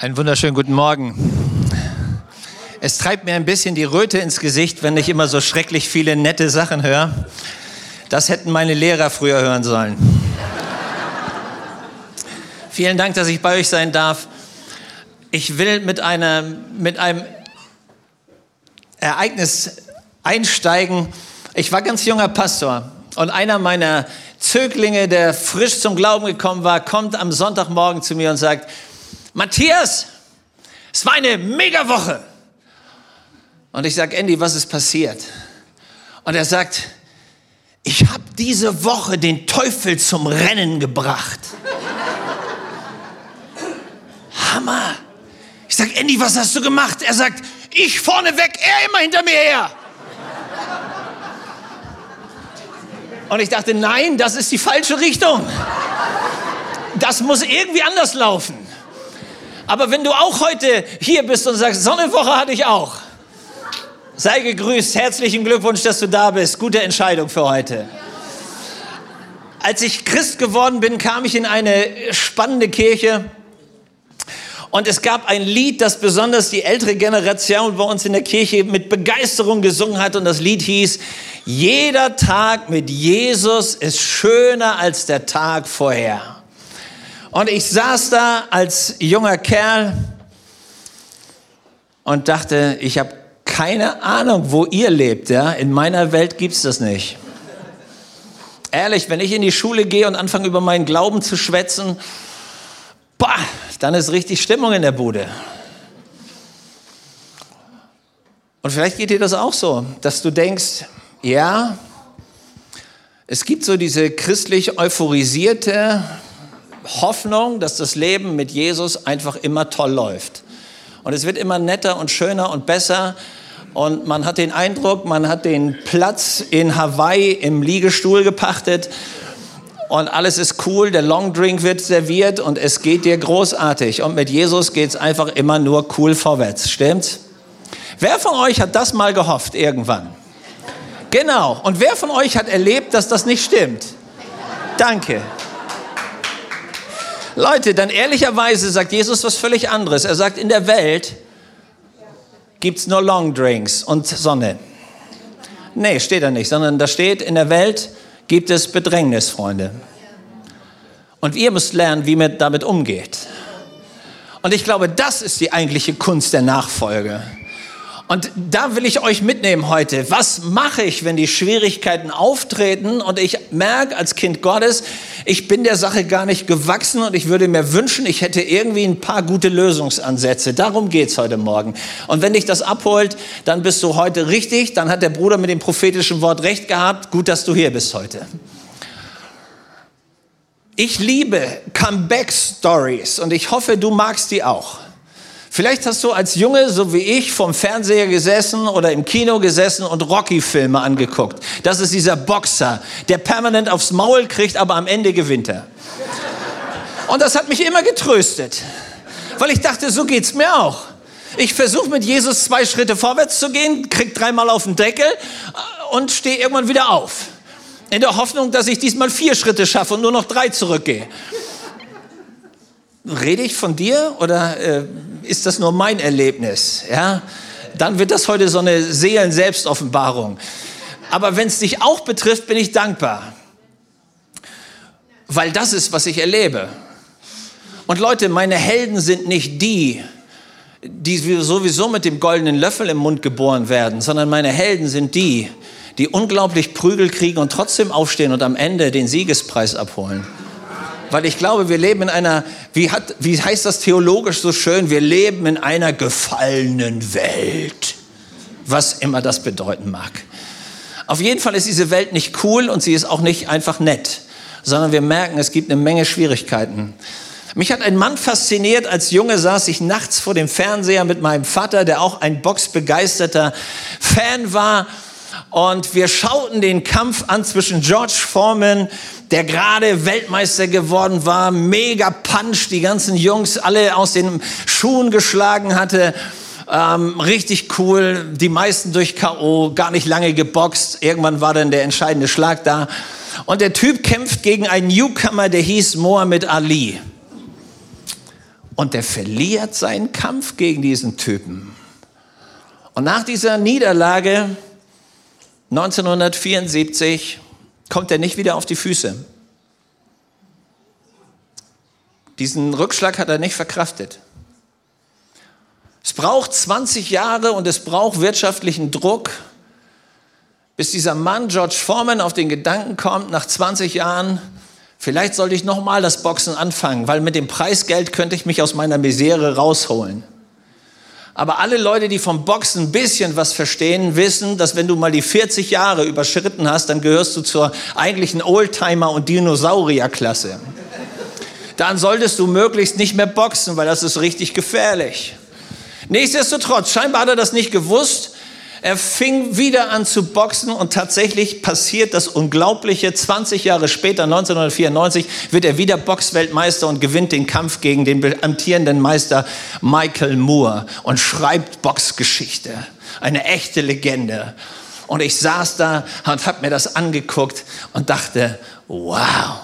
Einen wunderschönen guten Morgen. Es treibt mir ein bisschen die Röte ins Gesicht, wenn ich immer so schrecklich viele nette Sachen höre. Das hätten meine Lehrer früher hören sollen. Vielen Dank, dass ich bei euch sein darf. Ich will mit einem Ereignis einsteigen. Ich war ganz junger Pastor und einer meiner Zöglinge, der frisch zum Glauben gekommen war, kommt am Sonntagmorgen zu mir und sagt: Matthias, es war eine Megawoche. Und ich sage: Andy, was ist passiert? Und er sagt: Ich habe diese Woche den Teufel zum Rennen gebracht. Hammer. Ich sage: Andy, was hast du gemacht? Er sagt: Ich vorne weg, er immer hinter mir her. Und ich dachte: Nein, das ist die falsche Richtung. Das muss irgendwie anders laufen. Aber wenn du auch heute hier bist und sagst: So eine Woche hatte ich auch, sei gegrüßt, herzlichen Glückwunsch, dass du da bist. Gute Entscheidung für heute. Als ich Christ geworden bin, kam ich in eine spannende Kirche. Und es gab ein Lied, das besonders die ältere Generation bei uns in der Kirche mit Begeisterung gesungen hat. Und das Lied hieß: Jeder Tag mit Jesus ist schöner als der Tag vorher. Und ich saß da als junger Kerl und dachte, ich habe keine Ahnung, wo ihr lebt. Ja? In meiner Welt gibt's das nicht. Ehrlich, wenn ich in die Schule gehe und anfange, über meinen Glauben zu schwätzen, dann ist richtig Stimmung in der Bude. Und vielleicht geht dir das auch so, dass du denkst, ja, es gibt so diese christlich euphorisierte Hoffnung, dass das Leben mit Jesus einfach immer toll läuft. Und es wird immer netter und schöner und besser. Und man hat den Eindruck, man hat den Platz in Hawaii im Liegestuhl gepachtet. Und alles ist cool, der Longdrink wird serviert und es geht dir großartig. Und mit Jesus geht es einfach immer nur cool vorwärts, stimmt's? Wer von euch hat das mal gehofft irgendwann? Genau. Und wer von euch hat erlebt, dass das nicht stimmt? Danke. Leute, dann ehrlicherweise sagt Jesus was völlig anderes. Er sagt, in der Welt gibt's nur Longdrinks und Sonne. Nee, steht da nicht, sondern da steht, in der Welt gibt es Bedrängnis, Freunde. Und ihr müsst lernen, wie man damit umgeht. Und ich glaube, das ist die eigentliche Kunst der Nachfolge. Und da will ich euch mitnehmen heute. Was mache ich, wenn die Schwierigkeiten auftreten und ich merke als Kind Gottes, ich bin der Sache gar nicht gewachsen und ich würde mir wünschen, ich hätte irgendwie ein paar gute Lösungsansätze. Darum geht's heute Morgen. Und wenn dich das abholt, dann bist du heute richtig. Dann hat der Bruder mit dem prophetischen Wort recht gehabt. Gut, dass du hier bist heute. Ich liebe Comeback-Stories und ich hoffe, du magst die auch. Vielleicht hast du als Junge, so wie ich, vom Fernseher gesessen oder im Kino gesessen und Rocky-Filme angeguckt. Das ist dieser Boxer, der permanent aufs Maul kriegt, aber am Ende gewinnt er. Und das hat mich immer getröstet, weil ich dachte, so geht's mir auch. Ich versuche mit Jesus 2 Schritte vorwärts zu gehen, krieg 3-mal auf den Deckel und stehe irgendwann wieder auf. In der Hoffnung, dass ich diesmal 4 Schritte schaffe und nur noch 3 zurückgehe. Rede ich von dir oder ist das nur mein Erlebnis? Ja? Dann wird das heute so eine Seelen-Selbstoffenbarung. Aber wenn es dich auch betrifft, bin ich dankbar. Weil das ist, was ich erlebe. Und Leute, meine Helden sind nicht die sowieso mit dem goldenen Löffel im Mund geboren werden, sondern meine Helden sind die unglaublich Prügel kriegen und trotzdem aufstehen und am Ende den Siegespreis abholen. Weil ich glaube, wir leben in einer, wie heißt das theologisch so schön, wir leben in einer gefallenen Welt. Was immer das bedeuten mag. Auf jeden Fall ist diese Welt nicht cool und sie ist auch nicht einfach nett, sondern wir merken, es gibt eine Menge Schwierigkeiten. Mich hat ein Mann fasziniert, als Junge saß ich nachts vor dem Fernseher mit meinem Vater, der auch ein boxbegeisterter Fan war. Und wir schauten den Kampf an zwischen George Foreman, der gerade Weltmeister geworden war, mega Punch, die ganzen Jungs alle aus den Schuhen geschlagen hatte, richtig cool, die meisten durch K.O., gar nicht lange geboxt, irgendwann war dann der entscheidende Schlag da. Und der Typ kämpft gegen einen Newcomer, der hieß Muhammad Ali. und der verliert seinen Kampf gegen diesen Typen. Und nach dieser Niederlage 1974 kommt er nicht wieder auf die Füße. Diesen Rückschlag hat er nicht verkraftet. Es braucht 20 Jahre und es braucht wirtschaftlichen Druck, bis dieser Mann George Foreman auf den Gedanken kommt, nach 20 Jahren, vielleicht sollte ich nochmal das Boxen anfangen, weil mit dem Preisgeld könnte ich mich aus meiner Misere rausholen. Aber alle Leute, die vom Boxen ein bisschen was verstehen, wissen, dass wenn du mal die 40 Jahre überschritten hast, dann gehörst du zur eigentlichen Oldtimer- und Dinosaurierklasse. Dann solltest du möglichst nicht mehr boxen, weil das ist richtig gefährlich. Nichtsdestotrotz, scheinbar hat er das nicht gewusst. Er fing wieder an zu boxen und tatsächlich passiert das Unglaubliche. 20 Jahre später, 1994, wird er wieder Boxweltmeister und gewinnt den Kampf gegen den amtierenden Meister Michael Moore und schreibt Boxgeschichte. Eine echte Legende. Und ich saß da und habe mir das angeguckt und dachte, wow.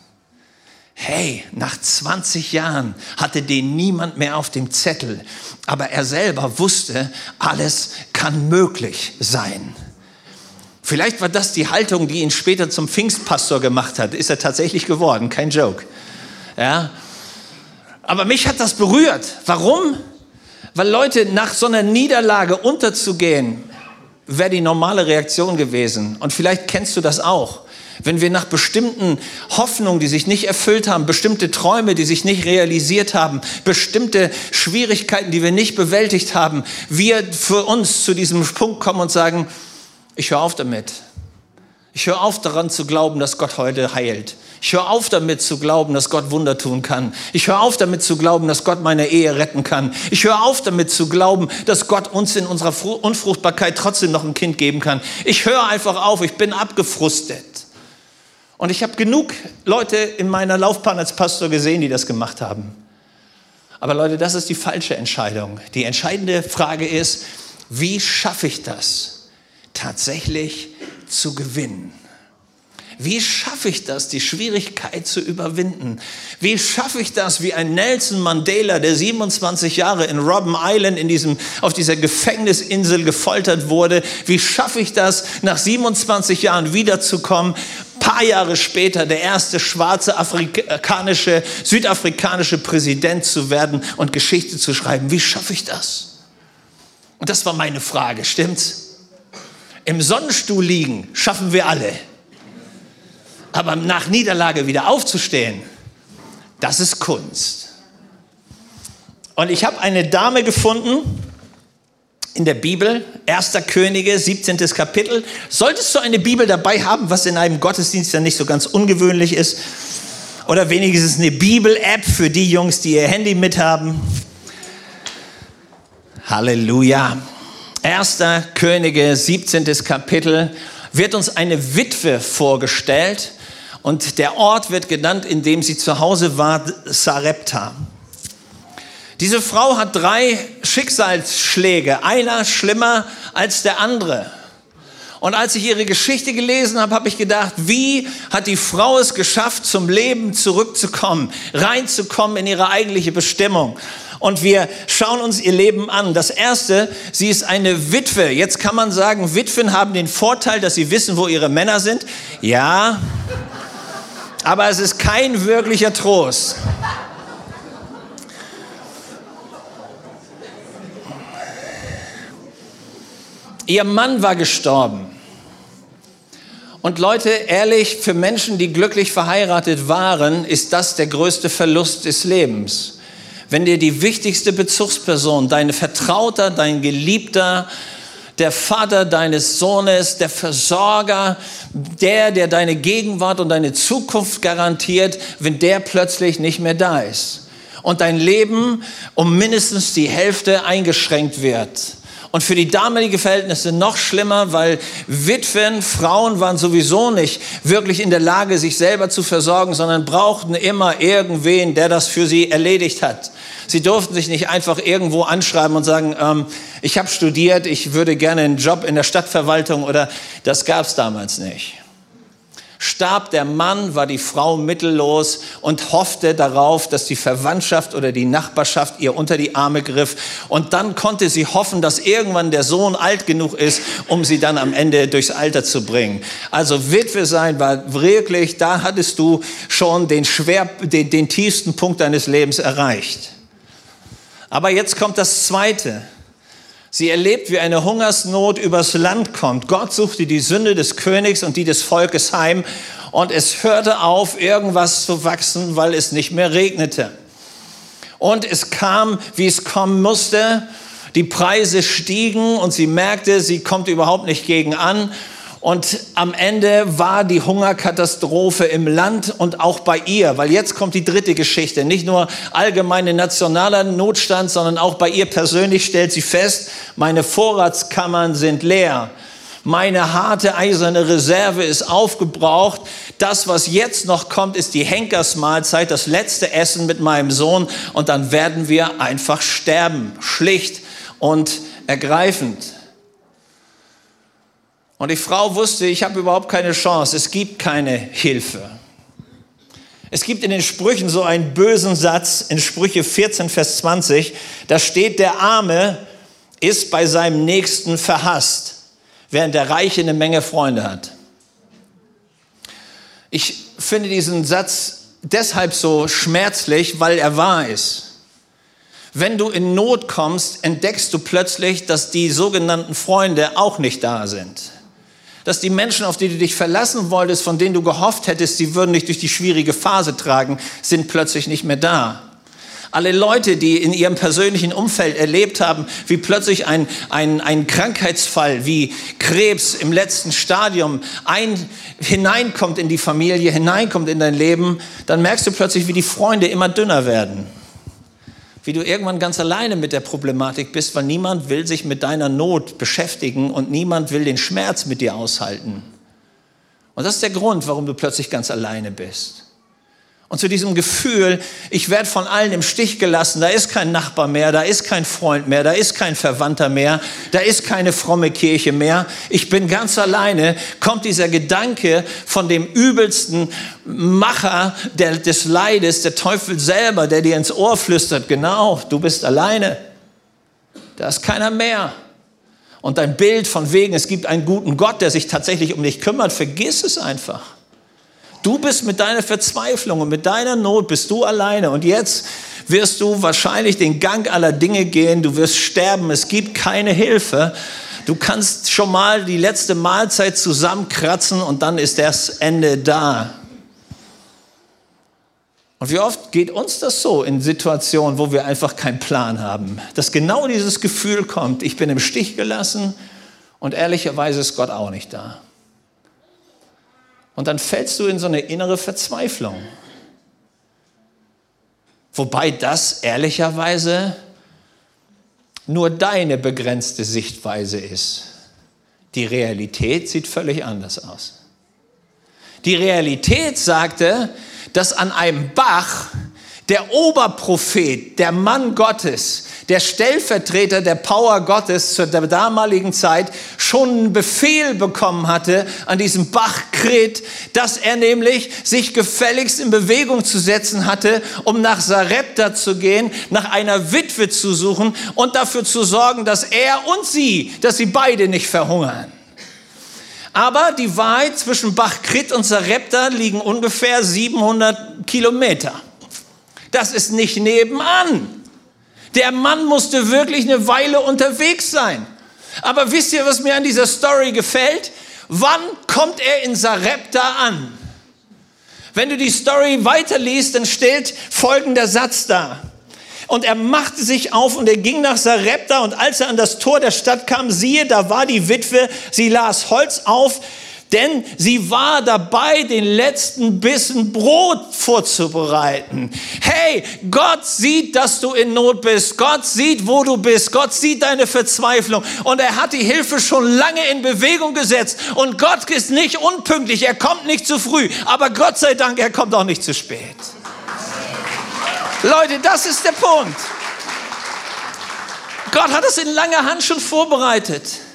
Hey, nach 20 Jahren hatte den niemand mehr auf dem Zettel. Aber er selber wusste, alles kann möglich sein. Vielleicht war das die Haltung, die ihn später zum Pfingstpastor gemacht hat. Ist er tatsächlich geworden, kein Joke. Ja? Aber mich hat das berührt. Warum? Weil Leute, nach so einer Niederlage unterzugehen, wäre die normale Reaktion gewesen. Und vielleicht kennst du das auch. Wenn wir nach bestimmten Hoffnungen, die sich nicht erfüllt haben, bestimmte Träume, die sich nicht realisiert haben, bestimmte Schwierigkeiten, die wir nicht bewältigt haben, wir für uns zu diesem Punkt kommen und sagen, ich höre auf damit. Ich höre auf daran zu glauben, dass Gott heute heilt. Ich höre auf damit zu glauben, dass Gott Wunder tun kann. Ich höre auf damit zu glauben, dass Gott meine Ehe retten kann. Ich höre auf damit zu glauben, dass Gott uns in unserer Unfruchtbarkeit trotzdem noch ein Kind geben kann. Ich höre einfach auf, ich bin abgefrustet. Und ich habe genug Leute in meiner Laufbahn als Pastor gesehen, die das gemacht haben. Aber Leute, das ist die falsche Entscheidung. Die entscheidende Frage ist, wie schaffe ich das, tatsächlich zu gewinnen? Wie schaffe ich das, die Schwierigkeit zu überwinden? Wie schaffe ich das, wie ein Nelson Mandela, der 27 Jahre in Robben Island auf dieser Gefängnisinsel gefoltert wurde? Wie schaffe ich das, nach 27 Jahren wiederzukommen? Paar Jahre später der erste schwarze südafrikanische Präsident zu werden und Geschichte zu schreiben. Wie schaffe ich das? Und das war meine Frage, stimmt's? Im Sonnenstuhl liegen schaffen wir alle. Aber nach Niederlage wieder aufzustehen, das ist Kunst. Und ich habe eine Dame gefunden in der Bibel, 1. Könige, 17. Kapitel. Solltest du eine Bibel dabei haben, was in einem Gottesdienst ja nicht so ganz ungewöhnlich ist, oder wenigstens eine Bibel-App für die Jungs, die ihr Handy mithaben. Halleluja. 1. Könige, 17. Kapitel, wird uns eine Witwe vorgestellt und der Ort wird genannt, in dem sie zu Hause war, Sarepta. Diese Frau hat 3 Schicksalsschläge, einer schlimmer als der andere. Und als ich ihre Geschichte gelesen habe, habe ich gedacht, wie hat die Frau es geschafft, zum Leben zurückzukommen, reinzukommen in ihre eigentliche Bestimmung. Und wir schauen uns ihr Leben an. Das Erste, sie ist eine Witwe. Jetzt kann man sagen, Witwen haben den Vorteil, dass sie wissen, wo ihre Männer sind. Ja, aber es ist kein wirklicher Trost. Ihr Mann war gestorben. Und Leute, ehrlich, für Menschen, die glücklich verheiratet waren, ist das der größte Verlust des Lebens. Wenn dir die wichtigste Bezugsperson, dein Vertrauter, dein Geliebter, der Vater deines Sohnes, der Versorger, der deine Gegenwart und deine Zukunft garantiert, wenn der plötzlich nicht mehr da ist und dein Leben um mindestens die Hälfte eingeschränkt wird. Und für die damalige Verhältnisse noch schlimmer, weil Witwen, Frauen waren sowieso nicht wirklich in der Lage, sich selber zu versorgen, sondern brauchten immer irgendwen, der das für sie erledigt hat. Sie durften sich nicht einfach irgendwo anschreiben und sagen, ich habe studiert, ich würde gerne einen Job in der Stadtverwaltung, oder das gab es damals nicht. Starb der Mann, war die Frau mittellos und hoffte darauf, dass die Verwandtschaft oder die Nachbarschaft ihr unter die Arme griff. Und dann konnte sie hoffen, dass irgendwann der Sohn alt genug ist, um sie dann am Ende durchs Alter zu bringen. Also Witwe sein war wirklich, da hattest du schon den tiefsten Punkt deines Lebens erreicht. Aber jetzt kommt das Zweite. Sie erlebt, wie eine Hungersnot übers Land kommt. Gott suchte die Sünde des Königs und die des Volkes heim. Und es hörte auf, irgendwas zu wachsen, weil es nicht mehr regnete. Und es kam, wie es kommen musste. Die Preise stiegen und sie merkte, sie kommt überhaupt nicht gegen an. Und am Ende war die Hungerkatastrophe im Land und auch bei ihr, weil jetzt kommt die dritte Geschichte. Nicht nur allgemeine nationaler Notstand, sondern auch bei ihr persönlich stellt sie fest, meine Vorratskammern sind leer. Meine harte eiserne Reserve ist aufgebraucht. Das, was jetzt noch kommt, ist die Henkersmahlzeit, das letzte Essen mit meinem Sohn. Und dann werden wir einfach sterben, schlicht und ergreifend. Und die Frau wusste, ich habe überhaupt keine Chance, es gibt keine Hilfe. Es gibt in den Sprüchen so einen bösen Satz, in Sprüche 14, Vers 20, da steht, der Arme ist bei seinem Nächsten verhasst, während der Reiche eine Menge Freunde hat. Ich finde diesen Satz deshalb so schmerzlich, weil er wahr ist. Wenn du in Not kommst, entdeckst du plötzlich, dass die sogenannten Freunde auch nicht da sind. Dass die Menschen, auf die du dich verlassen wolltest, von denen du gehofft hättest, sie würden dich durch die schwierige Phase tragen, sind plötzlich nicht mehr da. Alle Leute, die in ihrem persönlichen Umfeld erlebt haben, wie plötzlich ein Krankheitsfall wie Krebs im letzten Stadium hineinkommt in die Familie, hineinkommt in dein Leben, dann merkst du plötzlich, wie die Freunde immer dünner werden. Wie du irgendwann ganz alleine mit der Problematik bist, weil niemand will sich mit deiner Not beschäftigen und niemand will den Schmerz mit dir aushalten. Und das ist der Grund, warum du plötzlich ganz alleine bist. Und zu diesem Gefühl, ich werde von allen im Stich gelassen, da ist kein Nachbar mehr, da ist kein Freund mehr, da ist kein Verwandter mehr, da ist keine fromme Kirche mehr, ich bin ganz alleine, kommt dieser Gedanke von dem übelsten Macher des Leides, der Teufel selber, der dir ins Ohr flüstert, genau, du bist alleine, da ist keiner mehr. Und dein Bild von wegen, es gibt einen guten Gott, der sich tatsächlich um dich kümmert, vergiss es einfach. Du bist mit deiner Verzweiflung und mit deiner Not bist du alleine. Und jetzt wirst du wahrscheinlich den Gang aller Dinge gehen. Du wirst sterben. Es gibt keine Hilfe. Du kannst schon mal die letzte Mahlzeit zusammenkratzen und dann ist das Ende da. Und wie oft geht uns das so in Situationen, wo wir einfach keinen Plan haben? Dass genau dieses Gefühl kommt, ich bin im Stich gelassen und ehrlicherweise ist Gott auch nicht da. Und dann fällst du in so eine innere Verzweiflung. Wobei das ehrlicherweise nur deine begrenzte Sichtweise ist. Die Realität sieht völlig anders aus. Die Realität sagte, dass an einem Bach der Oberprophet, der Mann Gottes, der Stellvertreter der Power Gottes zur damaligen Zeit schon einen Befehl bekommen hatte an diesem Bach Krit, dass er nämlich sich gefälligst in Bewegung zu setzen hatte, um nach Sarepta zu gehen, nach einer Witwe zu suchen und dafür zu sorgen, dass er und sie, dass sie beide nicht verhungern. Aber die Wahrheit zwischen Bach Krit und Sarepta liegen ungefähr 700 Kilometer. Das ist nicht nebenan. Der Mann musste wirklich eine Weile unterwegs sein. Aber wisst ihr, was mir an dieser Story gefällt? Wann kommt er in Sarepta an? Wenn du die Story weiterliest, dann steht folgender Satz da. Und er machte sich auf und er ging nach Sarepta und als er an das Tor der Stadt kam, siehe, da war die Witwe, sie las Holz auf, denn sie war dabei, den letzten Bissen Brot vorzubereiten. Hey, Gott sieht, dass du in Not bist. Gott sieht, wo du bist. Gott sieht deine Verzweiflung. Und er hat die Hilfe schon lange in Bewegung gesetzt. Und Gott ist nicht unpünktlich. Er kommt nicht zu früh. Aber Gott sei Dank, er kommt auch nicht zu spät. Leute, das ist der Punkt. Gott hat es in langer Hand schon vorbereitet.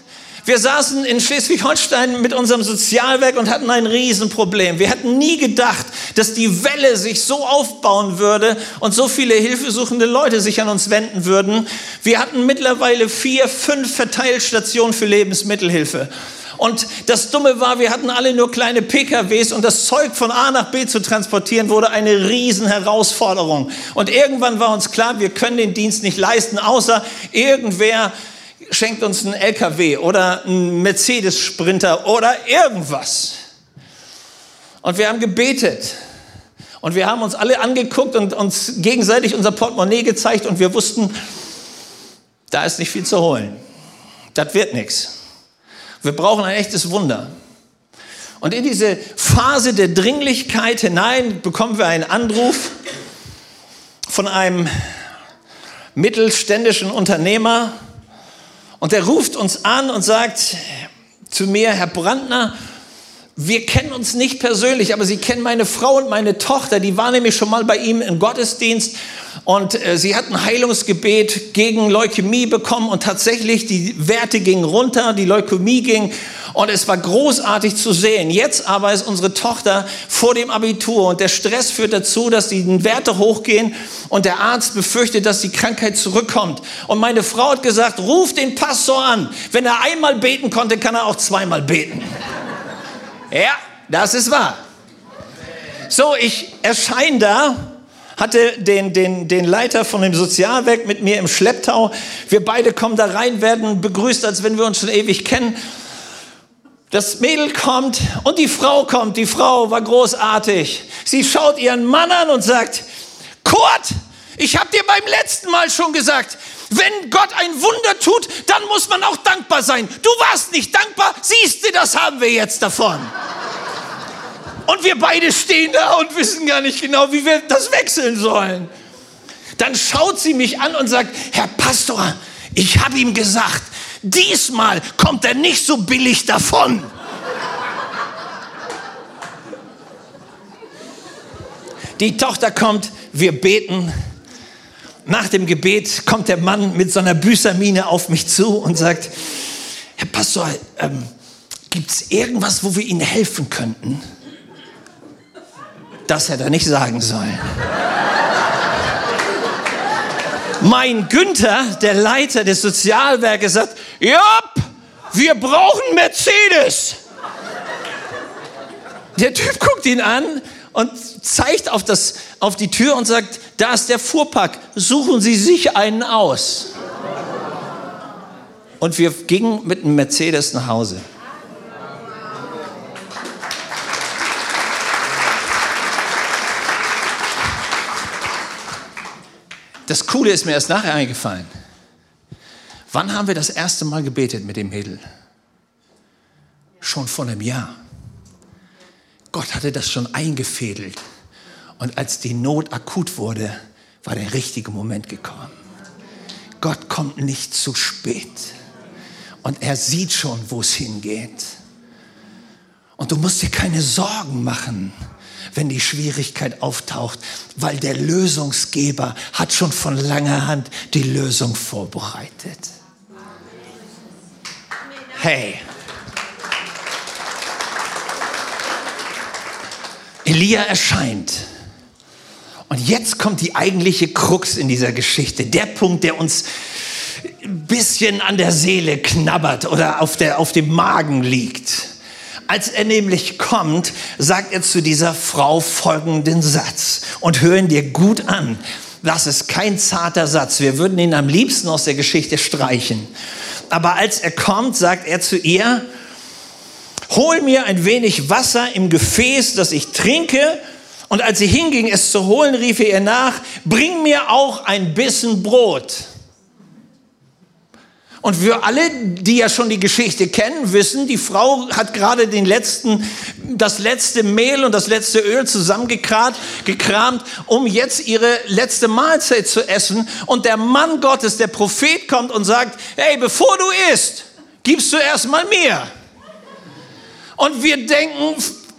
Wir saßen in Schleswig-Holstein mit unserem Sozialwerk und hatten ein Riesenproblem. Wir hätten nie gedacht, dass die Welle sich so aufbauen würde und so viele hilfesuchende Leute sich an uns wenden würden. Wir hatten mittlerweile 4, 5 Verteilstationen für Lebensmittelhilfe. Und das Dumme war, wir hatten alle nur kleine PKWs und das Zeug von A nach B zu transportieren wurde eine Riesenherausforderung. Und irgendwann war uns klar, wir können den Dienst nicht leisten, außer irgendwer schenkt uns einen LKW oder einen Mercedes-Sprinter oder irgendwas. Und wir haben gebetet. Und wir haben uns alle angeguckt und uns gegenseitig unser Portemonnaie gezeigt und wir wussten, da ist nicht viel zu holen. Das wird nichts. Wir brauchen ein echtes Wunder. Und in diese Phase der Dringlichkeit hinein bekommen wir einen Anruf von einem mittelständischen Unternehmer. Und der ruft uns an und sagt zu mir, Herr Brandner, wir kennen uns nicht persönlich, aber Sie kennen meine Frau und meine Tochter, die war nämlich schon mal bei ihm im Gottesdienst und sie hat ein Heilungsgebet gegen Leukämie bekommen und tatsächlich die Werte gingen runter, die Leukämie ging und es war großartig zu sehen. Jetzt aber ist unsere Tochter vor dem Abitur und der Stress führt dazu, dass die Werte hochgehen und der Arzt befürchtet, dass die Krankheit zurückkommt. Und meine Frau hat gesagt, ruf den Pastor an. Wenn er einmal beten konnte, kann er auch zweimal beten. Ja, das ist wahr. So, ich erscheine da, hatte den Leiter von dem Sozialwerk mit mir im Schlepptau. Wir beide kommen da rein, werden begrüßt, als wenn wir uns schon ewig kennen. Das Mädel kommt und die Frau kommt. Die Frau war großartig. Sie schaut ihren Mann an und sagt, Kurt, ich habe dir beim letzten Mal schon gesagt, wenn Gott ein Wunder tut, dann muss man auch dankbar sein. Du warst nicht dankbar, siehst du, das haben wir jetzt davon. Und wir beide stehen da und wissen gar nicht genau, wie wir das wechseln sollen. Dann schaut sie mich an und sagt, Herr Pastor, ich habe ihm gesagt, diesmal kommt er nicht so billig davon. Die Tochter kommt, wir beten. Nach dem Gebet kommt der Mann mit so einer Büßermiene auf mich zu und sagt, Herr Pastor, gibt es irgendwas, wo wir Ihnen helfen könnten? Das hätte er nicht sagen sollen. Mein Günther, der Leiter des Sozialwerkes, sagt, ja, wir brauchen Mercedes. Der Typ guckt ihn an und zeigt auf die Tür und sagt, da ist der Fuhrpark, suchen Sie sich einen aus. Und wir gingen mit einem Mercedes nach Hause. Das Coole ist mir erst nachher eingefallen. Wann haben wir das erste Mal gebetet mit dem Mädel? Schon vor einem Jahr. Gott hatte das schon eingefädelt. Und als die Not akut wurde, war der richtige Moment gekommen. Gott kommt nicht zu spät. Und er sieht schon, wo es hingeht. Und du musst dir keine Sorgen machen, wenn die Schwierigkeit auftaucht, weil der Lösungsgeber hat schon von langer Hand die Lösung vorbereitet. Hey. Elia erscheint. Und jetzt kommt die eigentliche Krux in dieser Geschichte. Der Punkt, der uns ein bisschen an der Seele knabbert oder auf dem Magen liegt. Als er nämlich kommt, sagt er zu dieser Frau folgenden Satz. Und hören dir gut an. Das ist kein zarter Satz. Wir würden ihn am liebsten aus der Geschichte streichen. Aber als er kommt, sagt er zu ihr, hol mir ein wenig Wasser im Gefäß, das ich trinke. Und als sie hinging, es zu holen, rief er ihr nach, bring mir auch ein Bissen Brot. Und wir alle, die ja schon die Geschichte kennen, wissen, die Frau hat gerade das letzte Mehl und das letzte Öl zusammengekramt, um jetzt ihre letzte Mahlzeit zu essen. Und der Mann Gottes, der Prophet, kommt und sagt, hey, bevor du isst, gibst du erst mal mir. Und wir denken,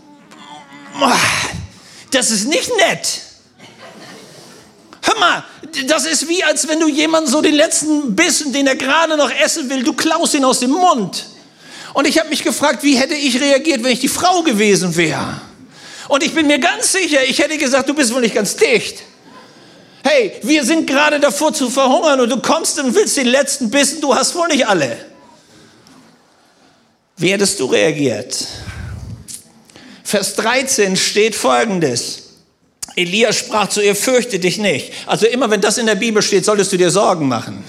das ist nicht nett. Hör mal, das ist wie, als wenn du jemanden so den letzten Bissen, den er gerade noch essen will, du klaust ihn aus dem Mund. Und ich habe mich gefragt, wie hätte ich reagiert, wenn ich die Frau gewesen wäre? Und ich bin mir ganz sicher, ich hätte gesagt, du bist wohl nicht ganz dicht. Hey, wir sind gerade davor zu verhungern und du kommst und willst den letzten Bissen, du hast wohl nicht alle. Wie hättest du reagiert? Vers 13 steht Folgendes. Elia sprach zu ihr, fürchte dich nicht. Also immer, wenn das in der Bibel steht, solltest du dir Sorgen machen.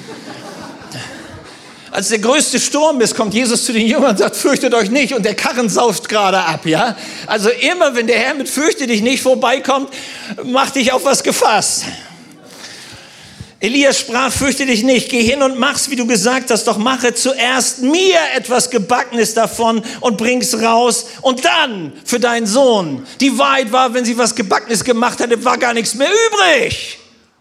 Als der größte Sturm ist, kommt Jesus zu den Jüngern und sagt, fürchtet euch nicht. Und der Karren sauft gerade ab, ja. Also immer, wenn der Herr mit fürchte dich nicht vorbeikommt, mach dich auf was gefasst. Elia sprach, fürchte dich nicht, geh hin und mach's, wie du gesagt hast, doch mache zuerst mir etwas Gebackenes davon und bring's raus und dann für deinen Sohn. Die Wahrheit war, wenn sie was Gebackenes gemacht hätte, war gar nichts mehr übrig.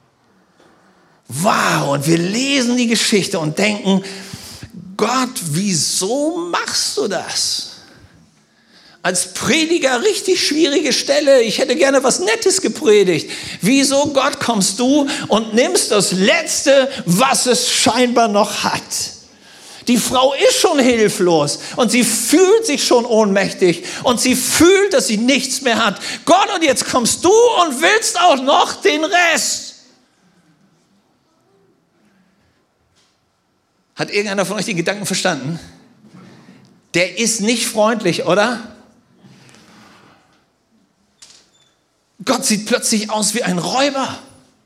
Wow, und wir lesen die Geschichte und denken, Gott, wieso machst du das? Als Prediger richtig schwierige Stelle. Ich hätte gerne was Nettes gepredigt. Wieso, Gott, kommst du und nimmst das Letzte, was es scheinbar noch hat? Die Frau ist schon hilflos und sie fühlt sich schon ohnmächtig und sie fühlt, dass sie nichts mehr hat. Gott, und jetzt kommst du und willst auch noch den Rest. Hat irgendeiner von euch den Gedanken verstanden? Der ist nicht freundlich, oder? Gott sieht plötzlich aus wie ein Räuber.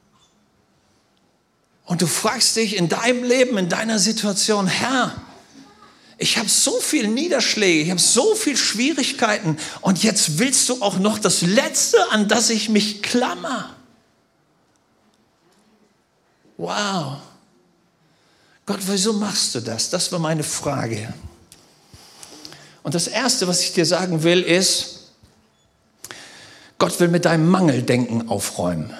Und du fragst dich in deinem Leben, in deiner Situation, Herr, ich habe so viele Niederschläge, ich habe so viele Schwierigkeiten und jetzt willst du auch noch das Letzte, an das ich mich klammer. Wow. Gott, wieso machst du das? Das war meine Frage. Und das Erste, was ich dir sagen will, ist, Gott will mit deinem Mangeldenken aufräumen.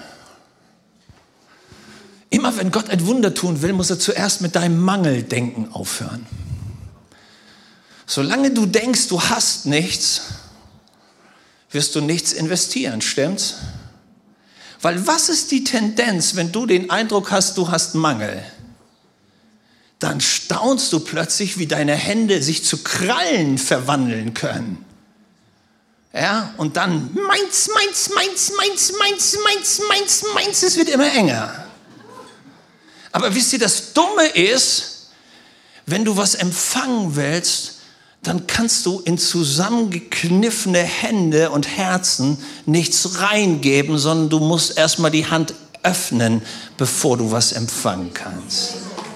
Immer wenn Gott ein Wunder tun will, muss er zuerst mit deinem Mangeldenken aufhören. Solange du denkst, du hast nichts, wirst du nichts investieren, stimmt's? Weil was ist die Tendenz, wenn du den Eindruck hast, du hast Mangel? Dann staunst du plötzlich, wie deine Hände sich zu Krallen verwandeln können. Ja, und dann meins, es wird immer enger. Aber wisst ihr, das Dumme ist, wenn du was empfangen willst, dann kannst du in zusammengekniffene Hände und Herzen nichts reingeben, sondern du musst erstmal die Hand öffnen, bevor du was empfangen kannst.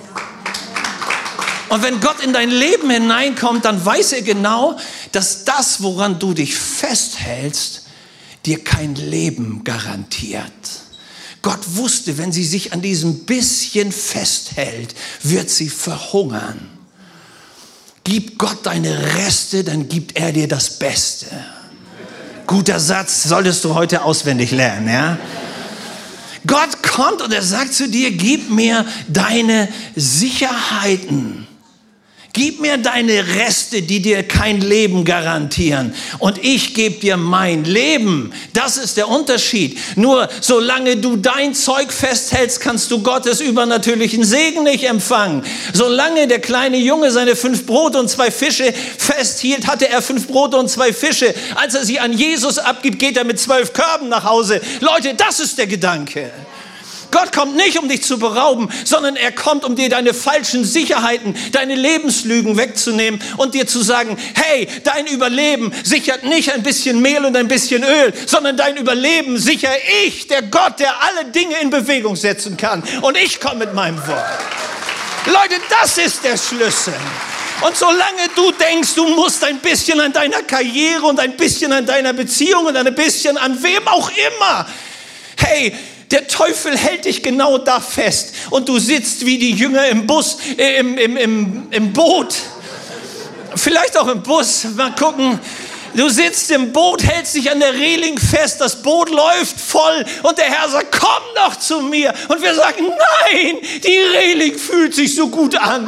Und wenn Gott in dein Leben hineinkommt, dann weiß er genau, dass das, woran du dich festhältst, dir kein Leben garantiert. Gott wusste, wenn sie sich an diesem bisschen festhält, wird sie verhungern. Gib Gott deine Reste, dann gibt er dir das Beste. Guter Satz, solltest du heute auswendig lernen, ja? Gott kommt und er sagt zu dir, gib mir deine Sicherheiten. Gib mir deine Reste, die dir kein Leben garantieren. Und ich gebe dir mein Leben. Das ist der Unterschied. Nur solange du dein Zeug festhältst, kannst du Gottes übernatürlichen Segen nicht empfangen. Solange der kleine Junge seine 5 Brote und 2 Fische festhielt, hatte er 5 Brote und 2 Fische. Als er sie an Jesus abgibt, geht er mit 12 Körben nach Hause. Leute, das ist der Gedanke. Gott kommt nicht, um dich zu berauben, sondern er kommt, um dir deine falschen Sicherheiten, deine Lebenslügen wegzunehmen und dir zu sagen, hey, dein Überleben sichert nicht ein bisschen Mehl und ein bisschen Öl, sondern dein Überleben sichere ich, der Gott, der alle Dinge in Bewegung setzen kann. Und ich komme mit meinem Wort. Leute, das ist der Schlüssel. Und solange du denkst, du musst ein bisschen an deiner Karriere und ein bisschen an deiner Beziehung und ein bisschen an wem auch immer, hey, der Teufel hält dich genau da fest und du sitzt wie die Jünger im Bus, im Boot, vielleicht auch im Bus, mal gucken. Du sitzt im Boot, hältst dich an der Reling fest, das Boot läuft voll und der Herr sagt, komm doch zu mir. Und wir sagen, nein, die Reling fühlt sich so gut an.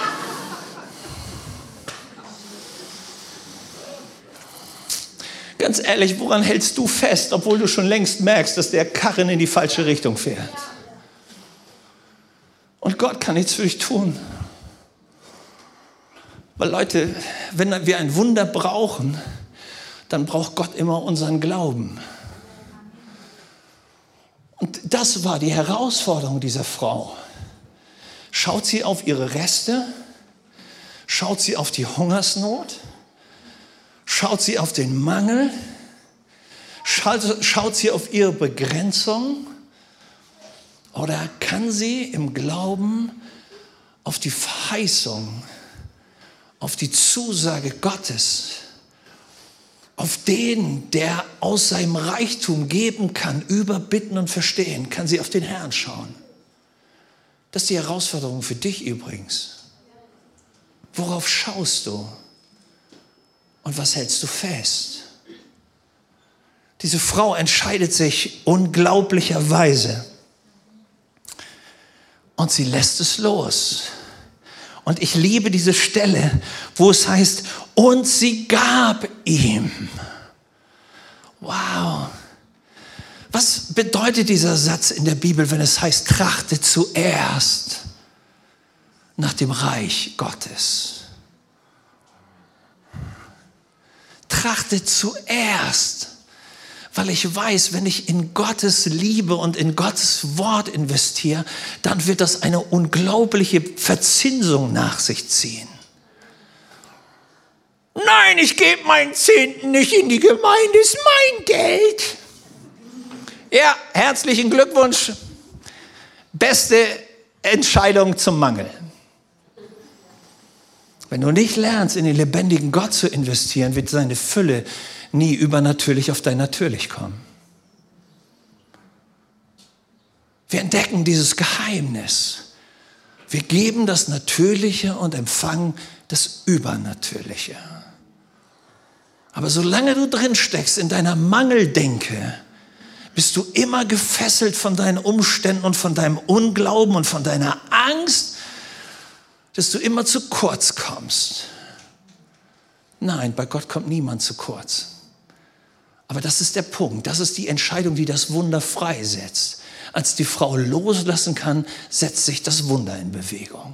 Ganz ehrlich, woran hältst du fest, obwohl du schon längst merkst, dass der Karren in die falsche Richtung fährt? Und Gott kann nichts für dich tun. Weil Leute, wenn wir ein Wunder brauchen, dann braucht Gott immer unseren Glauben. Und das war die Herausforderung dieser Frau. Schaut sie auf ihre Reste? Schaut sie auf die Hungersnot? Schaut sie auf den Mangel? Schaut sie auf ihre Begrenzung? Oder kann sie im Glauben auf die Verheißung, auf die Zusage Gottes, auf den, der aus seinem Reichtum geben kann, überbitten und verstehen, kann sie auf den Herrn schauen? Das ist die Herausforderung für dich übrigens. Worauf schaust du? Und was hältst du fest? Diese Frau entscheidet sich unglaublicherweise. Und sie lässt es los. Und ich liebe diese Stelle, wo es heißt, und sie gab ihm. Wow. Was bedeutet dieser Satz in der Bibel, wenn es heißt, trachte zuerst nach dem Reich Gottes? Trachte zuerst, weil ich weiß, wenn ich in Gottes Liebe und in Gottes Wort investiere, dann wird das eine unglaubliche Verzinsung nach sich ziehen. Nein, ich gebe meinen Zehnten nicht in die Gemeinde, ist mein Geld. Ja, herzlichen Glückwunsch. Beste Entscheidung zum Mangel. Wenn du nicht lernst, in den lebendigen Gott zu investieren, wird seine Fülle nie übernatürlich auf dein Natürlich kommen. Wir entdecken dieses Geheimnis. Wir geben das Natürliche und empfangen das Übernatürliche. Aber solange du drin steckst in deiner Mangeldenke, bist du immer gefesselt von deinen Umständen und von deinem Unglauben und von deiner Angst, dass du immer zu kurz kommst. Nein, bei Gott kommt niemand zu kurz. Aber das ist der Punkt, das ist die Entscheidung, die das Wunder freisetzt. Als die Frau loslassen kann, setzt sich das Wunder in Bewegung.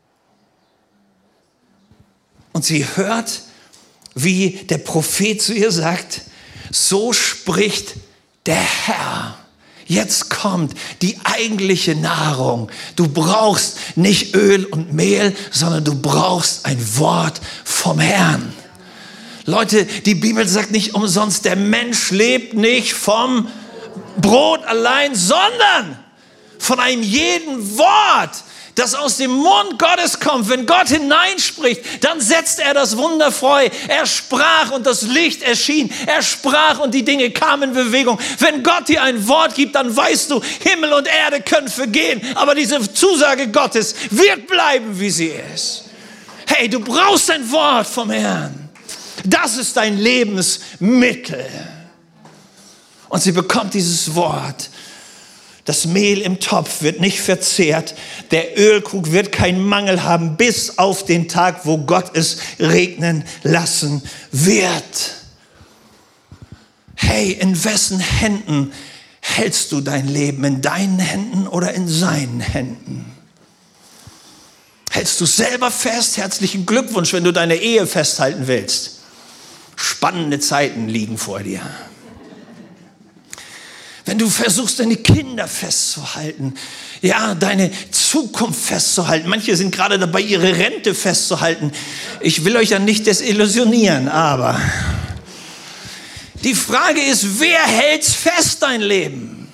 Und sie hört, wie der Prophet zu ihr sagt, so spricht der Herr. Jetzt kommt die eigentliche Nahrung. Du brauchst nicht Öl und Mehl, sondern du brauchst ein Wort vom Herrn. Leute, die Bibel sagt nicht umsonst, der Mensch lebt nicht vom Brot allein, sondern von einem jeden Wort, das aus dem Mund Gottes kommt. Wenn Gott hineinspricht, dann setzt er das Wunder frei. Er sprach und das Licht erschien. Er sprach und die Dinge kamen in Bewegung. Wenn Gott dir ein Wort gibt, dann weißt du, Himmel und Erde können vergehen, aber diese Zusage Gottes wird bleiben, wie sie ist. Hey, du brauchst ein Wort vom Herrn. Das ist dein Lebensmittel. Und sie bekommt dieses Wort. Das Mehl im Topf wird nicht verzehrt. Der Ölkrug wird keinen Mangel haben, bis auf den Tag, wo Gott es regnen lassen wird. Hey, in wessen Händen hältst du dein Leben? In deinen Händen oder in seinen Händen? Hältst du selber fest? Herzlichen Glückwunsch, wenn du deine Ehe festhalten willst. Spannende Zeiten liegen vor dir. Wenn du versuchst, deine Kinder festzuhalten, ja, deine Zukunft festzuhalten. Manche sind gerade dabei, ihre Rente festzuhalten. Ich will euch ja nicht desillusionieren, aber die Frage ist, wer hält's fest, dein Leben?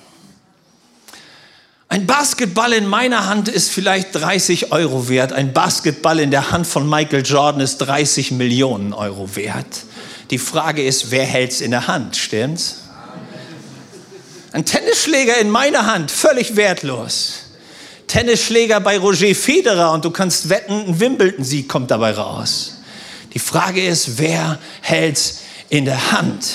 Ein Basketball in meiner Hand ist vielleicht 30 Euro wert. Ein Basketball in der Hand von Michael Jordan ist 30 Millionen Euro wert. Die Frage ist, wer hält's in der Hand, stimmt's? Ein Tennisschläger in meiner Hand, völlig wertlos. Tennisschläger bei Roger Federer und du kannst wetten, ein Wimbledon-Sieg kommt dabei raus. Die Frage ist, wer hält's in der Hand?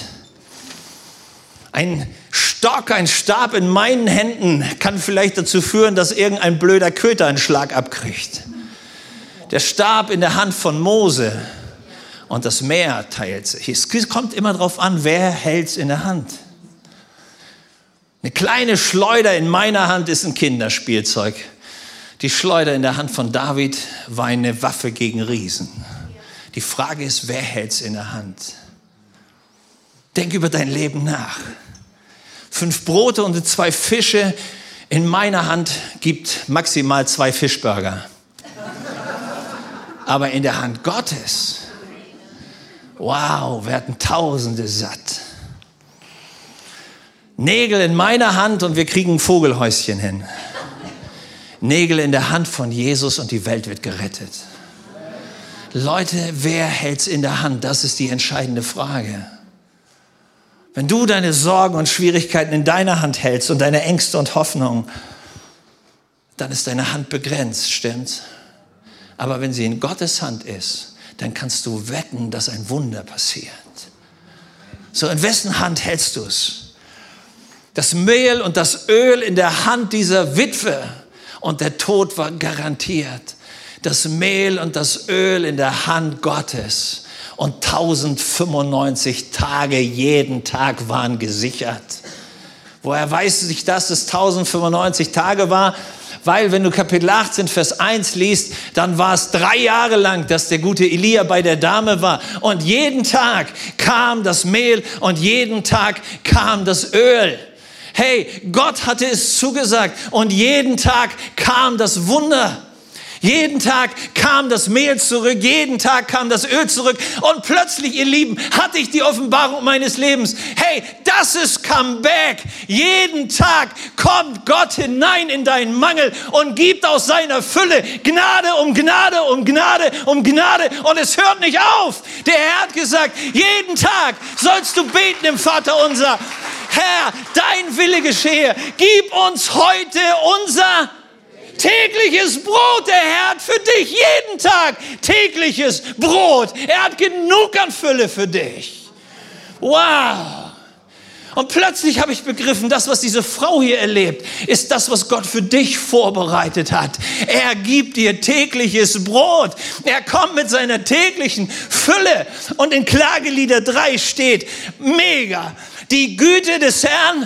Ein Stock, ein Stab in meinen Händen kann vielleicht dazu führen, dass irgendein blöder Köter einen Schlag abkriegt. Der Stab in der Hand von Mose und das Meer teilt sich. Es kommt immer darauf an, wer hält's in der Hand. Eine kleine Schleuder in meiner Hand ist ein Kinderspielzeug. Die Schleuder in der Hand von David war eine Waffe gegen Riesen. Die Frage ist, wer hält's in der Hand? Denk über dein Leben nach. 5 Brote und 2 Fische in meiner Hand gibt maximal 2 Fischburger. Aber in der Hand Gottes, wow, werden Tausende satt. Nägel in meiner Hand und wir kriegen ein Vogelhäuschen hin. Nägel in der Hand von Jesus und die Welt wird gerettet. Leute, wer hält's in der Hand? Das ist die entscheidende Frage. Wenn du deine Sorgen und Schwierigkeiten in deiner Hand hältst und deine Ängste und Hoffnungen, dann ist deine Hand begrenzt, stimmt's? Aber wenn sie in Gottes Hand ist, dann kannst du wetten, dass ein Wunder passiert. So, in wessen Hand hältst du es? Das Mehl und das Öl in der Hand dieser Witwe und der Tod war garantiert. Das Mehl und das Öl in der Hand Gottes und 1095 Tage jeden Tag waren gesichert. Woher weiß ich, dass es 1095 Tage war? Weil, wenn du Kapitel 18, Vers 1 liest, dann war es 3 Jahre lang, dass der gute Elia bei der Dame war. Und jeden Tag kam das Mehl und jeden Tag kam das Öl. Hey, Gott hatte es zugesagt und jeden Tag kam das Wunder. Jeden Tag kam das Mehl zurück, jeden Tag kam das Öl zurück und plötzlich, ihr Lieben, hatte ich die Offenbarung meines Lebens. Hey, das ist Comeback. Jeden Tag kommt Gott hinein in deinen Mangel und gibt aus seiner Fülle Gnade um Gnade um Gnade um Gnade und es hört nicht auf. Der Herr hat gesagt, jeden Tag sollst du beten im Vaterunser. Herr, dein Wille geschehe. Gib uns heute unser tägliches Brot. Der Herr hat für dich jeden Tag tägliches Brot. Er hat genug an Fülle für dich. Wow. Und plötzlich habe ich begriffen, das, was diese Frau hier erlebt, ist das, was Gott für dich vorbereitet hat. Er gibt dir tägliches Brot. Er kommt mit seiner täglichen Fülle. Und in Klagelieder 3 steht, mega, die Güte des Herrn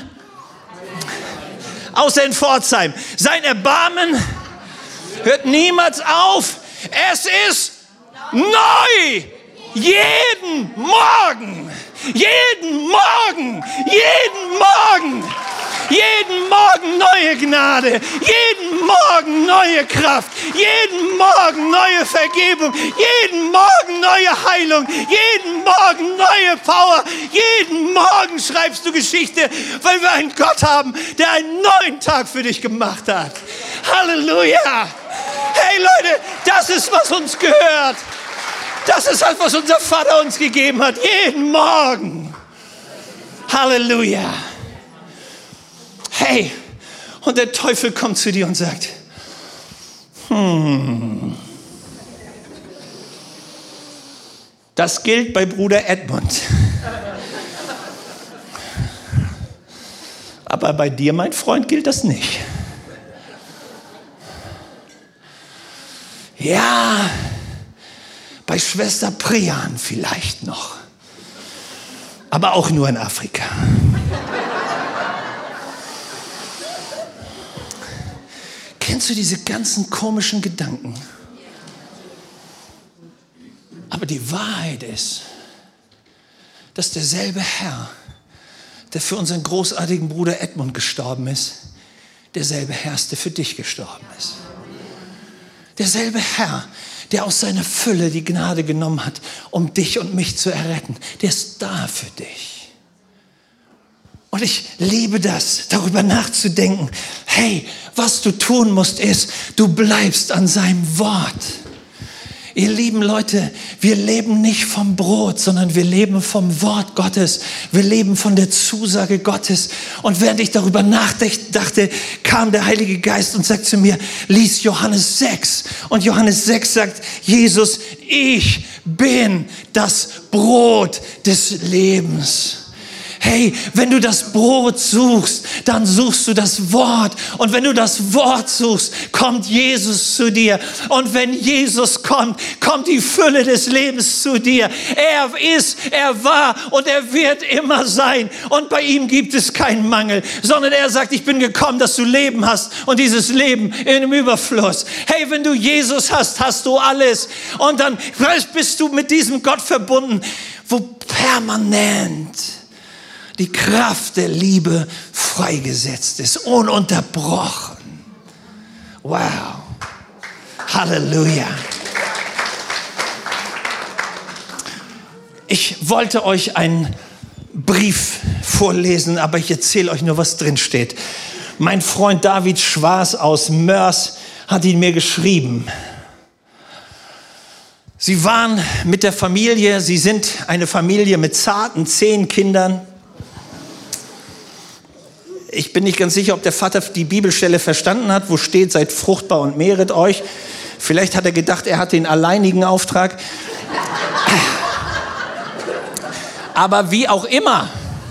außer in Pforzheim. Sein Erbarmen hört niemals auf. Es ist neu. Jeden Morgen. Jeden Morgen. Jeden Morgen. Jeden Morgen neue Gnade. Jeden Morgen neue Kraft. Jeden Morgen neue Vergebung. Jeden Morgen neue Heilung. Jeden Morgen neue Power. Jeden Morgen schreibst du Geschichte, weil wir einen Gott haben, der einen neuen Tag für dich gemacht hat. Halleluja. Hey Leute, das ist, was uns gehört. Das ist halt, was unser Vater uns gegeben hat. Jeden Morgen. Halleluja. Hey, und der Teufel kommt zu dir und sagt, das gilt bei Bruder Edmund. Aber bei dir, mein Freund, gilt das nicht. Ja, bei Schwester Priyan vielleicht noch. Aber auch nur in Afrika. Kennst du diese ganzen komischen Gedanken? Aber die Wahrheit ist, dass derselbe Herr, der für unseren großartigen Bruder Edmund gestorben ist, derselbe Herr ist, der für dich gestorben ist. Derselbe Herr, der aus seiner Fülle die Gnade genommen hat, um dich und mich zu erretten, der ist da für dich. Und ich liebe das, darüber nachzudenken. Hey, was du tun musst, ist, du bleibst an seinem Wort. Ihr lieben Leute, wir leben nicht vom Brot, sondern wir leben vom Wort Gottes. Wir leben von der Zusage Gottes. Und während ich darüber nachdachte, kam der Heilige Geist und sagt zu mir, lies Johannes 6. Und Johannes 6 sagt, Jesus, ich bin das Brot des Lebens. Hey, wenn du das Brot suchst, dann suchst du das Wort. Und wenn du das Wort suchst, kommt Jesus zu dir. Und wenn Jesus kommt, kommt die Fülle des Lebens zu dir. Er ist, er war und er wird immer sein. Und bei ihm gibt es keinen Mangel, sondern er sagt, ich bin gekommen, dass du Leben hast und dieses Leben in dem Überfluss. Hey, wenn du Jesus hast, hast du alles. Und dann bist du mit diesem Gott verbunden, wo permanent die Kraft der Liebe freigesetzt ist, ununterbrochen. Wow. Halleluja. Ich wollte euch einen Brief vorlesen, aber ich erzähle euch nur, was drin steht. Mein Freund David Schwarz aus Mörs hat ihn mir geschrieben. Sie waren mit der Familie, sie sind eine Familie mit zarten 10 Kindern. Ich bin nicht ganz sicher, ob der Vater die Bibelstelle verstanden hat, wo steht, seid fruchtbar und mehret euch. Vielleicht hat er gedacht, er hat den alleinigen Auftrag. Aber wie auch immer,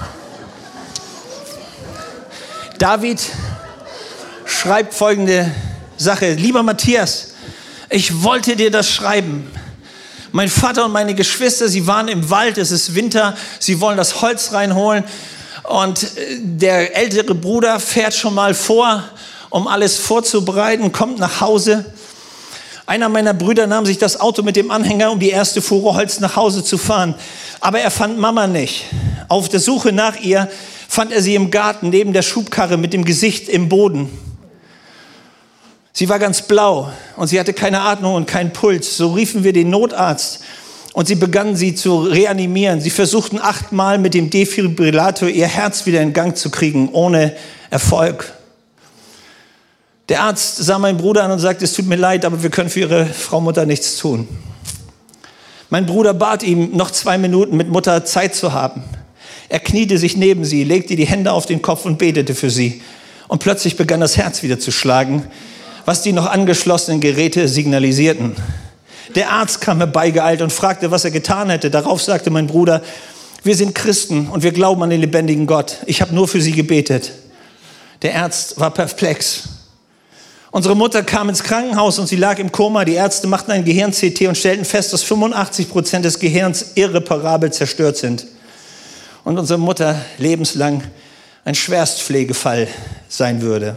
David schreibt folgende Sache. Lieber Matthias, ich wollte dir das schreiben. Mein Vater und meine Geschwister, sie waren im Wald, es ist Winter, sie wollen das Holz reinholen. Und der ältere Bruder fährt schon mal vor, um alles vorzubereiten, kommt nach Hause. Einer meiner Brüder nahm sich das Auto mit dem Anhänger, um die erste Fuhre Holz nach Hause zu fahren. Aber er fand Mama nicht. Auf der Suche nach ihr fand er sie im Garten neben der Schubkarre mit dem Gesicht im Boden. Sie war ganz blau und sie hatte keine Atmung und keinen Puls. So riefen wir den Notarzt. Und sie begannen, sie zu reanimieren. Sie versuchten 8-mal mit dem Defibrillator ihr Herz wieder in Gang zu kriegen, ohne Erfolg. Der Arzt sah meinen Bruder an und sagte, es tut mir leid, aber wir können für Ihre Frau Mutter nichts tun. Mein Bruder bat ihm, noch 2 Minuten mit Mutter Zeit zu haben. Er kniete sich neben sie, legte die Hände auf den Kopf und betete für sie. Und plötzlich begann das Herz wieder zu schlagen, was die noch angeschlossenen Geräte signalisierten. Der Arzt kam herbeigeeilt und fragte, was er getan hätte. Darauf sagte mein Bruder, wir sind Christen und wir glauben an den lebendigen Gott. Ich habe nur für sie gebetet. Der Arzt war perplex. Unsere Mutter kam ins Krankenhaus und sie lag im Koma. Die Ärzte machten ein Gehirn-CT und stellten fest, dass 85% des Gehirns irreparabel zerstört sind. Und unsere Mutter lebenslang ein Schwerstpflegefall sein würde.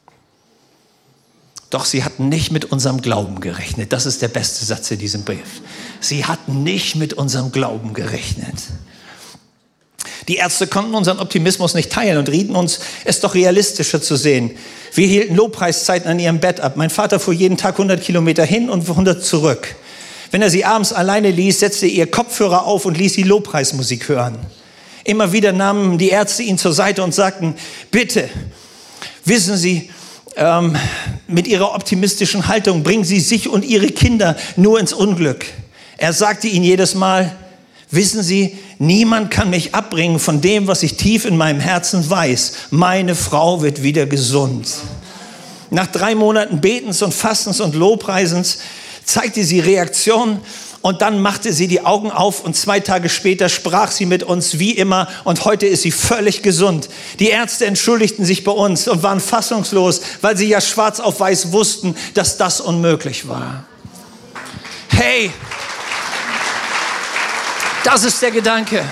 Doch sie hatten nicht mit unserem Glauben gerechnet. Das ist der beste Satz in diesem Brief. Sie hatten nicht mit unserem Glauben gerechnet. Die Ärzte konnten unseren Optimismus nicht teilen und rieten uns, es doch realistischer zu sehen. Wir hielten Lobpreiszeiten an ihrem Bett ab. Mein Vater fuhr jeden Tag 100 Kilometer hin und 100 zurück. Wenn er sie abends alleine ließ, setzte er ihr Kopfhörer auf und ließ sie Lobpreismusik hören. Immer wieder nahmen die Ärzte ihn zur Seite und sagten, bitte, wissen Sie, mit ihrer optimistischen Haltung bringen sie sich und ihre Kinder nur ins Unglück. Er sagte ihnen jedes Mal, wissen Sie, niemand kann mich abbringen von dem, was ich tief in meinem Herzen weiß. Meine Frau wird wieder gesund. Nach 3 Monaten Betens und Fastens und Lobpreisens zeigte sie Reaktion. Und dann machte sie die Augen auf und 2 Tage später sprach sie mit uns wie immer und heute ist sie völlig gesund. Die Ärzte entschuldigten sich bei uns und waren fassungslos, weil sie ja schwarz auf weiß wussten, dass das unmöglich war. Hey, das ist der Gedanke.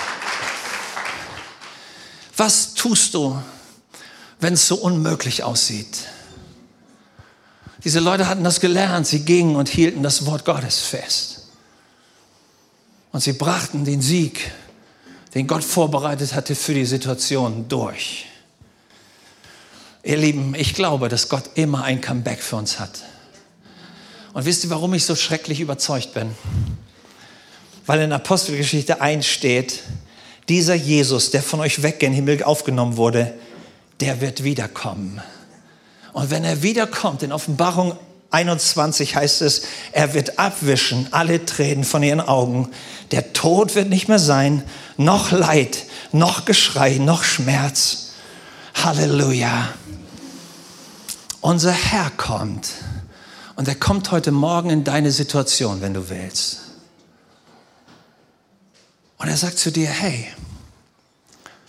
Was tust du, wenn es so unmöglich aussieht? Diese Leute hatten das gelernt. Sie gingen und hielten das Wort Gottes fest. Und sie brachten den Sieg, den Gott vorbereitet hatte für die Situation, durch. Ihr Lieben, ich glaube, dass Gott immer ein Comeback für uns hat. Und wisst ihr, warum ich so schrecklich überzeugt bin? Weil in Apostelgeschichte 1 steht, dieser Jesus, der von euch weg in den Himmel aufgenommen wurde, der wird wiederkommen. Und wenn er wiederkommt, in Offenbarung 21 heißt es, er wird abwischen alle Tränen von ihren Augen. Der Tod wird nicht mehr sein, noch Leid, noch Geschrei, noch Schmerz. Halleluja. Unser Herr kommt und er kommt heute Morgen in deine Situation, wenn du willst. Und er sagt zu dir, hey,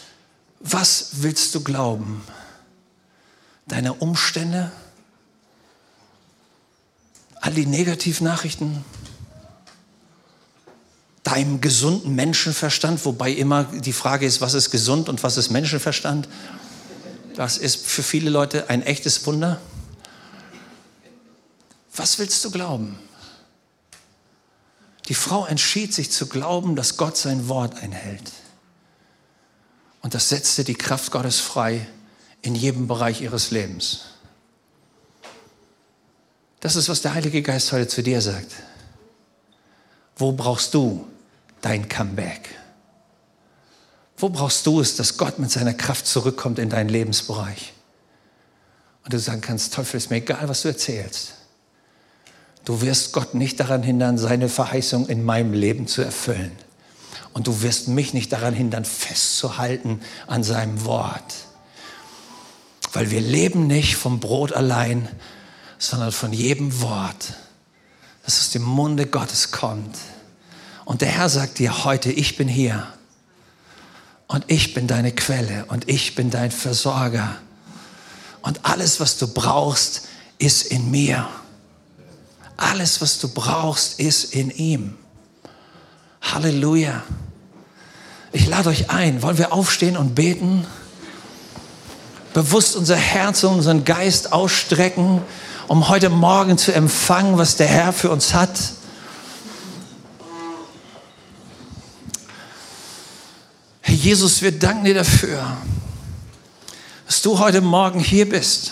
Was willst du glauben? Deine Umstände? All die Negativnachrichten? Deinem gesunden Menschenverstand? Wobei immer die Frage ist, was ist gesund und was ist Menschenverstand? Das ist für viele Leute ein echtes Wunder. Was willst du glauben? Die Frau entschied sich zu glauben, dass Gott sein Wort einhält. Und das setzte die Kraft Gottes frei in jedem Bereich ihres Lebens. Das ist, was der Heilige Geist heute zu dir sagt. Wo brauchst du dein Comeback? Wo brauchst du es, dass Gott mit seiner Kraft zurückkommt in deinen Lebensbereich? Und du sagen kannst, Teufel, ist mir egal, was du erzählst. Du wirst Gott nicht daran hindern, seine Verheißung in meinem Leben zu erfüllen. Und du wirst mich nicht daran hindern, festzuhalten an seinem Wort. Weil wir leben nicht vom Brot allein, sondern von jedem Wort, das aus dem Munde Gottes kommt. Und der Herr sagt dir heute, ich bin hier. Und ich bin deine Quelle und ich bin dein Versorger. Und alles, was du brauchst, ist in mir. Alles, was du brauchst, ist in ihm. Halleluja. Ich lade euch ein. Wollen wir aufstehen und beten? Bewusst unser Herz und unseren Geist ausstrecken, um heute Morgen zu empfangen, was der Herr für uns hat. Herr Jesus, wir danken dir dafür, dass du heute Morgen hier bist.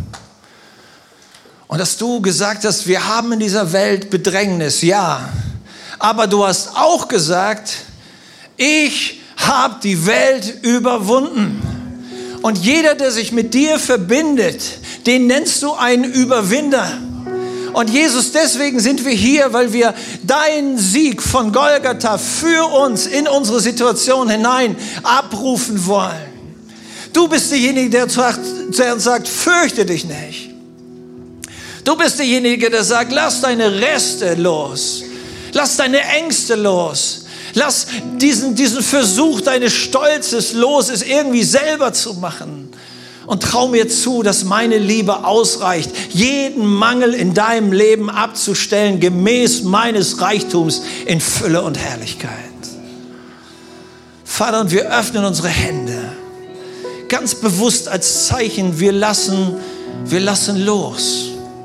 Und dass du gesagt hast, wir haben in dieser Welt Bedrängnis, ja. Aber du hast auch gesagt, ich habe die Welt überwunden. Und jeder, der sich mit dir verbindet, den nennst du einen Überwinder. Und Jesus, deswegen sind wir hier, weil wir deinen Sieg von Golgatha für uns in unsere Situation hinein abrufen wollen. Du bist derjenige, der uns sagt, fürchte dich nicht. Du bist derjenige, der sagt, lass deine Reste los. Lass deine Ängste los. Lass diesen Versuch deines Stolzes los, es irgendwie selber zu machen. Und trau mir zu, dass meine Liebe ausreicht, jeden Mangel in deinem Leben abzustellen, gemäß meines Reichtums in Fülle und Herrlichkeit. Vater, und wir öffnen unsere Hände. Ganz bewusst als Zeichen, wir lassen los.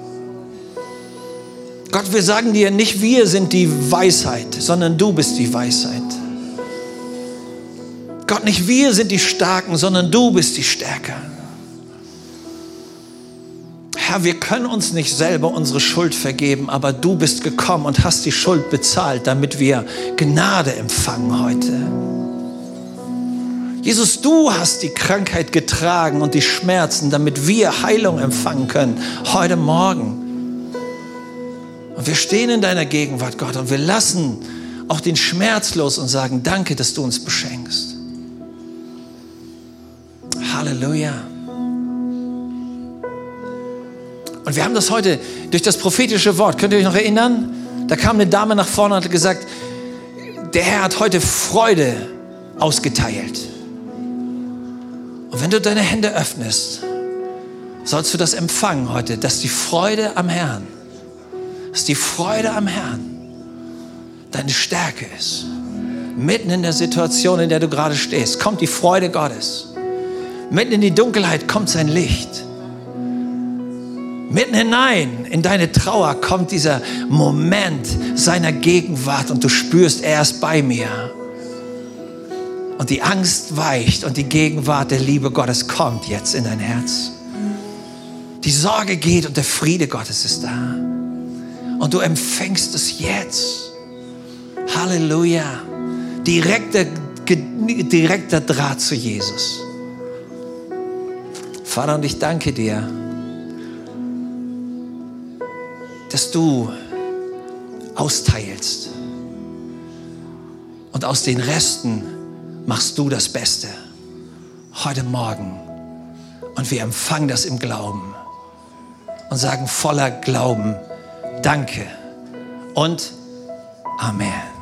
Gott, wir sagen dir, nicht wir sind die Weisheit, sondern du bist die Weisheit. Gott, nicht wir sind die Starken, sondern du bist die Stärke. Herr, wir können uns nicht selber unsere Schuld vergeben, aber du bist gekommen und hast die Schuld bezahlt, damit wir Gnade empfangen heute. Jesus, du hast die Krankheit getragen und die Schmerzen, damit wir Heilung empfangen können, heute Morgen. Und wir stehen in deiner Gegenwart, Gott, und wir lassen auch den Schmerz los und sagen, danke, dass du uns beschenkst. Halleluja. Und wir haben das heute durch das prophetische Wort, könnt ihr euch noch erinnern? Da kam eine Dame nach vorne und hat gesagt, der Herr hat heute Freude ausgeteilt. Und wenn du deine Hände öffnest, sollst du das empfangen heute, dass die Freude am Herrn deine Stärke ist. Mitten in der Situation, in der du gerade stehst, kommt die Freude Gottes. Mitten in die Dunkelheit kommt sein Licht. Mitten hinein in deine Trauer kommt dieser Moment seiner Gegenwart und du spürst, er ist bei mir. Und die Angst weicht und die Gegenwart der Liebe Gottes kommt jetzt in dein Herz. Die Sorge geht und der Friede Gottes ist da. Und du empfängst es jetzt. Halleluja. Direkter Draht zu Jesus. Vater, und ich danke dir, dass du austeilst. Und aus den Resten machst du das Beste. Heute Morgen. Und wir empfangen das im Glauben. Und sagen voller Glauben, danke und Amen.